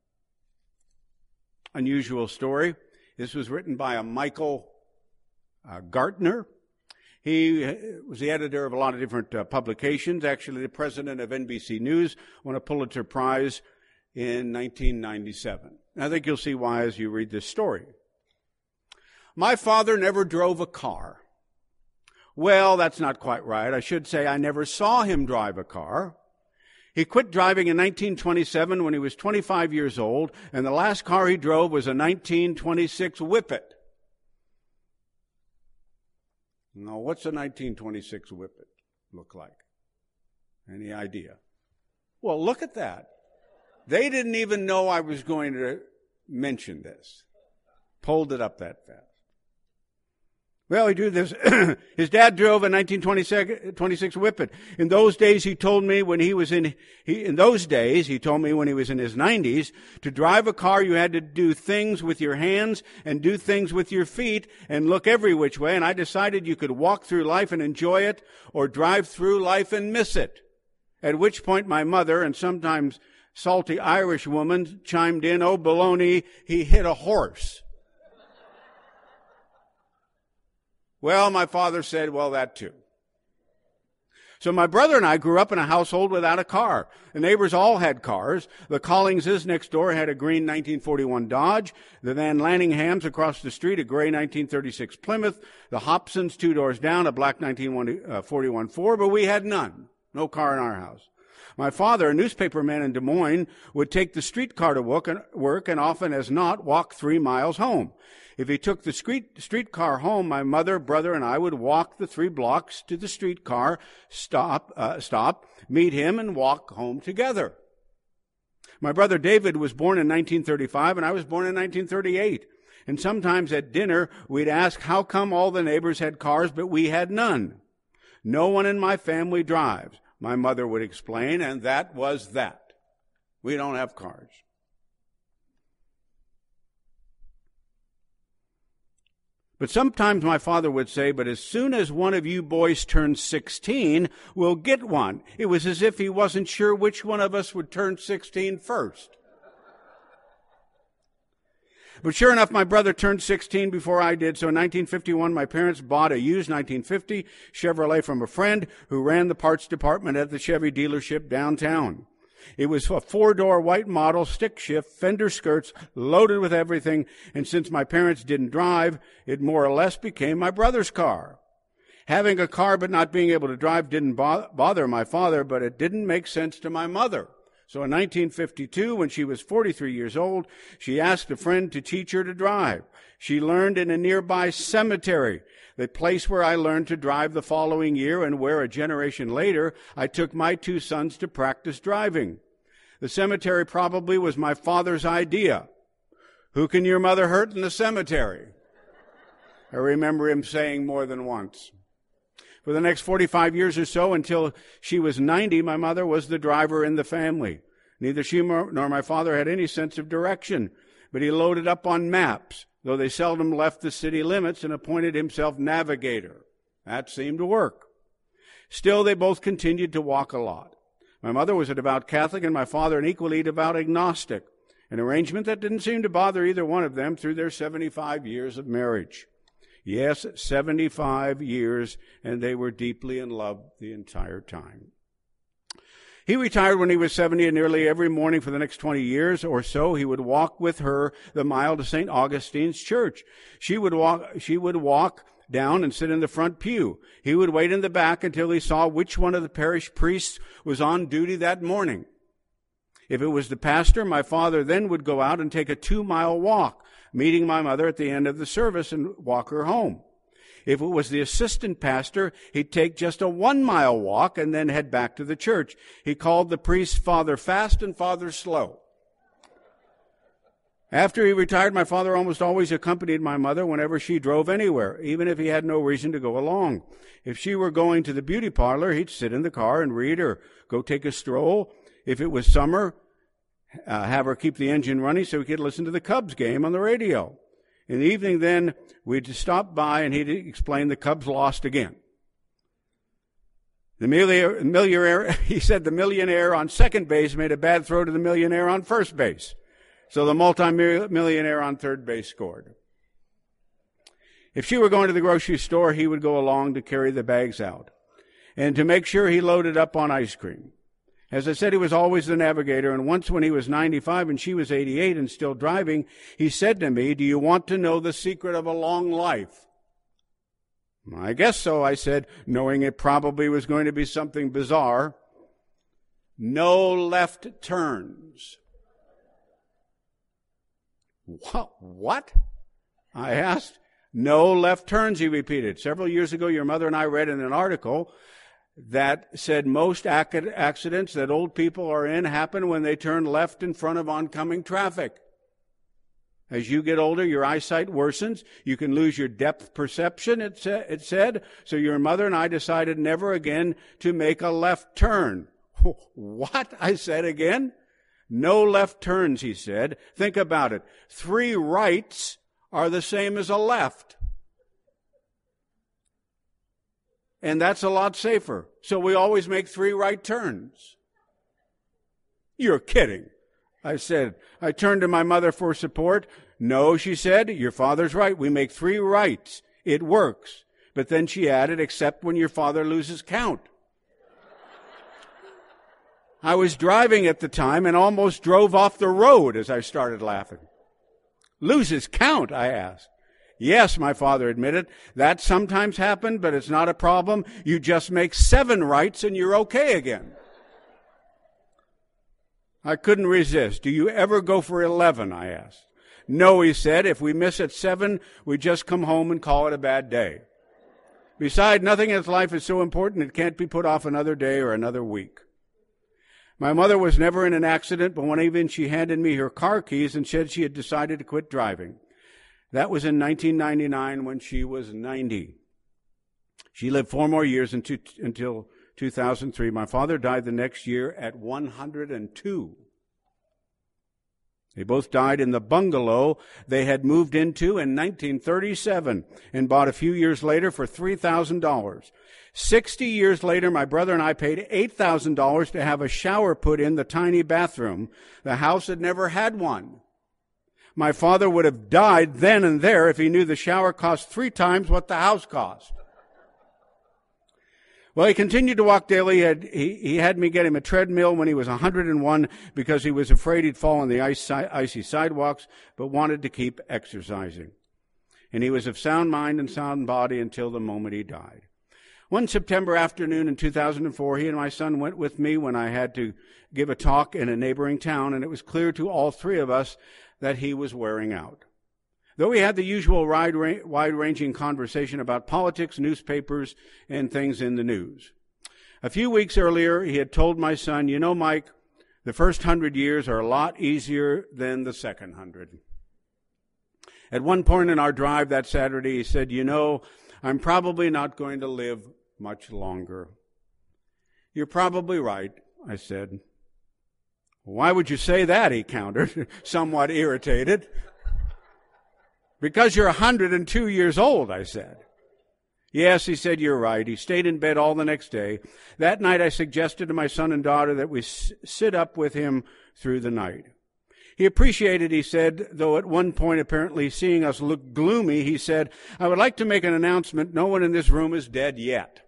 unusual story. This was written by a Michael uh, Gartner. He was the editor of a lot of different uh, publications. Actually, the president of N B C News won a Pulitzer Prize in nineteen ninety-seven. I think you'll see why as you read this story. My father never drove a car. Well, that's not quite right. I should say I never saw him drive a car. He quit driving in nineteen twenty-seven when he was twenty-five years old, and the last car he drove was a nineteen twenty-six Whippet. Now, what's a nineteen twenty-six Whippet look like? Any idea? Well, look at that. They didn't even know I was going to mention this. Pulled it up that fast. Well, he drew this. His dad drove a nineteen twenty-six Whippet. In those days, he told me when he was in, he, in those days, he told me when he was in his nineties, to drive a car, you had to do things with your hands and do things with your feet and look every which way. And I decided you could walk through life and enjoy it or drive through life and miss it. At which point my mother and sometimes salty Irish woman chimed in, oh, baloney, he hit a horse. Well, my father said, well, that too. So my brother and I grew up in a household without a car. The neighbors all had cars. The Collingses next door had a green nineteen forty-one Dodge. The Van Lanninghams across the street, a gray nineteen thirty-six Plymouth. The Hobsons two doors down, a black nineteen forty-one Ford, but we had none. No car in our house. My father, a newspaperman in Des Moines, would take the streetcar to work and often as not walk three miles home. If he took the street streetcar home, my mother, brother, and I would walk the three blocks to the streetcar, stop, uh, stop, meet him, and walk home together. My brother David was born in nineteen thirty-five, and I was born in nineteen thirty-eight. And sometimes at dinner, we'd ask how come all the neighbors had cars, but we had none. No one in my family drives, my mother would explain, and that was that. We don't have cars. But sometimes my father would say, but as soon as one of you boys turns sixteen, we'll get one. It was as if he wasn't sure which one of us would turn sixteen first. But sure enough, my brother turned sixteen before I did. So in nineteen fifty-one, my parents bought a used nineteen fifty Chevrolet from a friend who ran the parts department at the Chevy dealership downtown. It was a four-door white model, stick shift, fender skirts, loaded with everything. And since my parents didn't drive, it more or less became my brother's car. Having a car but not being able to drive didn't bo- bother my father, but it didn't make sense to my mother. So in nineteen fifty-two, when she was forty-three years old, she asked a friend to teach her to drive. She learned in a nearby cemetery, the place where I learned to drive the following year and where a generation later I took my two sons to practice driving. The cemetery probably was my father's idea. Who can your mother hurt in the cemetery? I remember him saying more than once. For the next forty-five years or so, until she was ninety, my mother was the driver in the family. Neither she nor my father had any sense of direction, but he loaded up on maps, though they seldom left the city limits, and appointed himself navigator. That seemed to work. Still, they both continued to walk a lot. My mother was a devout Catholic, and my father an equally devout agnostic, an arrangement that didn't seem to bother either one of them through their seventy-five years of marriage. Yes, seventy-five years, and they were deeply in love the entire time. He retired when he was seventy, and nearly every morning for the next twenty years or so, he would walk with her the mile to Saint Augustine's Church. She would walk, she would walk down and sit in the front pew. He would wait in the back until he saw which one of the parish priests was on duty that morning. If it was the pastor, my father then would go out and take a two-mile walk, meeting my mother at the end of the service and walk her home. If it was the assistant pastor, he'd take just a one-mile walk and then head back to the church. He called the priests Father Fast and Father Slow. After he retired, my father almost always accompanied my mother whenever she drove anywhere, even if he had no reason to go along. If she were going to the beauty parlor, he'd sit in the car and read or go take a stroll. If it was summer, uh, have her keep the engine running so he could listen to the Cubs game on the radio. In the evening, then, we'd stop by and he'd explain the Cubs lost again. The millionaire, he said the millionaire on second base made a bad throw to the millionaire on first base. So the multi-millionaire on third base scored. If she were going to the grocery store, he would go along to carry the bags out and to make sure he loaded up on ice cream. As I said, he was always the navigator, and once when he was ninety-five and she was eighty-eight and still driving, he said to me, "Do you want to know the secret of a long life?" "I guess so," I said, knowing it probably was going to be something bizarre. "No left turns." What? What? I asked. "No left turns," he repeated. "Several years ago, your mother and I read in an article that said most ac- accidents that old people are in happen when they turn left in front of oncoming traffic. As you get older, your eyesight worsens. You can lose your depth perception, it, sa- it said. So your mother and I decided never again to make a left turn. What? I said again. No left turns, he said. Think about it. Three rights are the same as a left. And that's a lot safer. So we always make three right turns. You're kidding. I said, I turned to my mother for support. No, she said, your father's right. We make three rights. It works. But then she added, except when your father loses count. I was driving at the time and almost drove off the road as I started laughing. Loses count, I asked. Yes, my father admitted. That sometimes happened, but it's not a problem. You just make seven rights and you're okay again. I couldn't resist. Do you ever go for eleven? I asked. No, he said. If we miss at seven, we just come home and call it a bad day. Besides, nothing in life is so important it can't be put off another day or another week. My mother was never in an accident, but one evening she handed me her car keys and said she had decided to quit driving. That was in nineteen ninety-nine when she was ninety. She lived four more years into, until two thousand three. My father died the next year at one hundred two. They both died in the bungalow they had moved into in nineteen thirty-seven and bought a few years later for three thousand dollars. Sixty years later, my brother and I paid eight thousand dollars to have a shower put in the tiny bathroom. The house had never had one. My father would have died then and there if he knew the shower cost three times what the house cost. Well, he continued to walk daily. He had, he, he had me get him a treadmill when he was one hundred one because he was afraid he'd fall on the ice, icy sidewalks, but wanted to keep exercising. And he was of sound mind and sound body until the moment he died. One September afternoon in two thousand four, he and my son went with me when I had to give a talk in a neighboring town, and it was clear to all three of us that he was wearing out. Though we had the usual wide-ranging conversation about politics, newspapers, and things in the news. A few weeks earlier, he had told my son, you know, Mike, the first hundred years are a lot easier than the second hundred. At one point in our drive that Saturday, he said, you know, I'm probably not going to live much longer. You're probably right, I said. Why would you say that, he countered, somewhat irritated. Because you're one hundred two years old, I said. Yes, he said, you're right. He stayed in bed all the next day. That night I suggested to my son and daughter that we s- sit up with him through the night. He appreciated, he said, though at one point apparently seeing us look gloomy, he said, I would like to make an announcement. No one in this room is dead yet.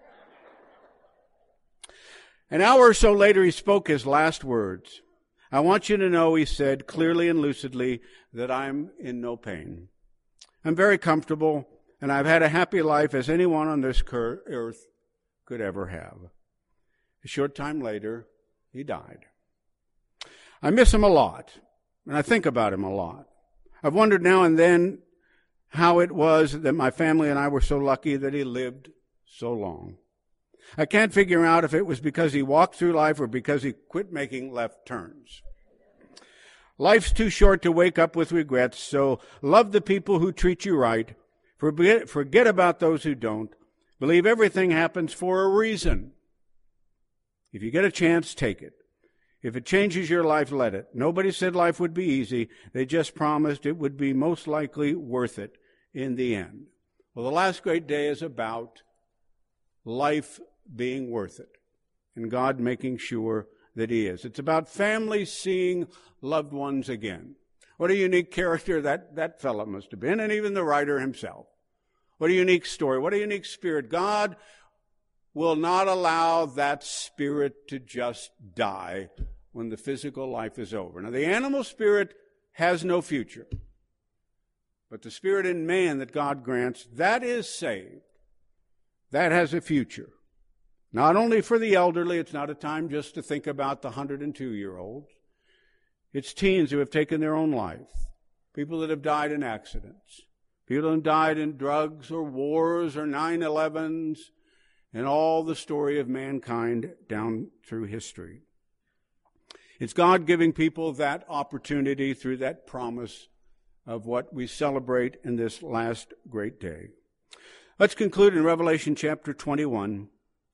An hour or so later, he spoke his last words. I want you to know, he said, clearly and lucidly, that I'm in no pain. I'm very comfortable, and I've had a happy life as anyone on this earth could ever have. A short time later, he died. I miss him a lot, and I think about him a lot. I've wondered now and then how it was that my family and I were so lucky that he lived so long. I can't figure out if it was because he walked through life or because he quit making left turns. Life's too short to wake up with regrets, so love the people who treat you right. Forget, forget about those who don't. Believe everything happens for a reason. If you get a chance, take it. If it changes your life, let it. Nobody said life would be easy. They just promised it would be most likely worth it in the end. Well, the last great day is about life being worth it and God making sure that he is. It's about families seeing loved ones again. What a unique character that, that fellow must have been, and even the writer himself. What a unique story. What a unique spirit. God will not allow that spirit to just die when the physical life is over. Now, the animal spirit has no future. But the spirit in man that God grants, that is saved. That has a future. Not only for the elderly, it's not a time just to think about the one hundred two-year-olds. It's teens who have taken their own life. People that have died in accidents. People who have died in drugs or wars or nine elevens. in all the story of mankind down through history. It's God giving people that opportunity through that promise of what we celebrate in this last great day. Let's conclude in Revelation chapter twenty-one.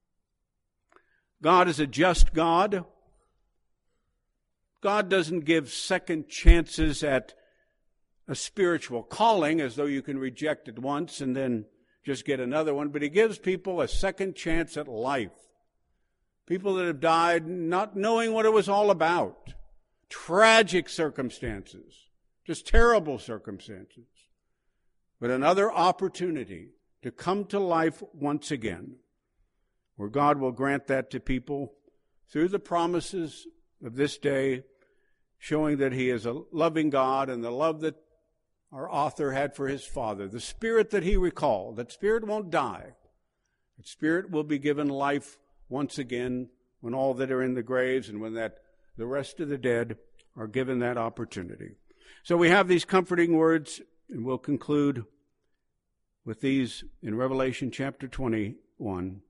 God is a just God. God doesn't give second chances at a spiritual calling as though you can reject it once and then just get another one, but he gives people a second chance at life. People that have died not knowing what it was all about. Tragic circumstances, just terrible circumstances. But another opportunity to come to life once again, where God will grant that to people through the promises of this day, showing that he is a loving God and the love that our author had for his Father, the Spirit that he recalled. That Spirit won't die. That Spirit will be given life once again when all that are in the graves and when that the rest of the dead are given that opportunity. So we have these comforting words, and we'll conclude with these in Revelation chapter twenty-one.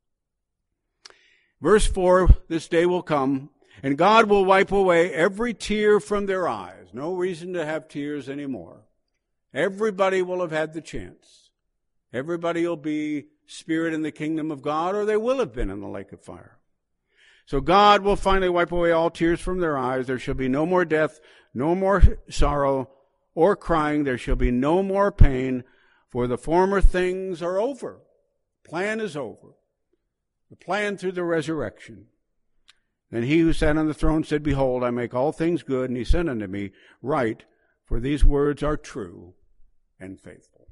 Verse four, this day will come, and God will wipe away every tear from their eyes. No reason to have tears anymore. Everybody will have had the chance. Everybody will be spirit in the kingdom of God, or they will have been in the lake of fire. So God will finally wipe away all tears from their eyes. There shall be no more death, no more sorrow or crying. There shall be no more pain, for the former things are over. Plan is over. The plan through the resurrection. And he who sat on the throne said, Behold, I make all things good. And he said unto me, Write, for these words are true and faithful.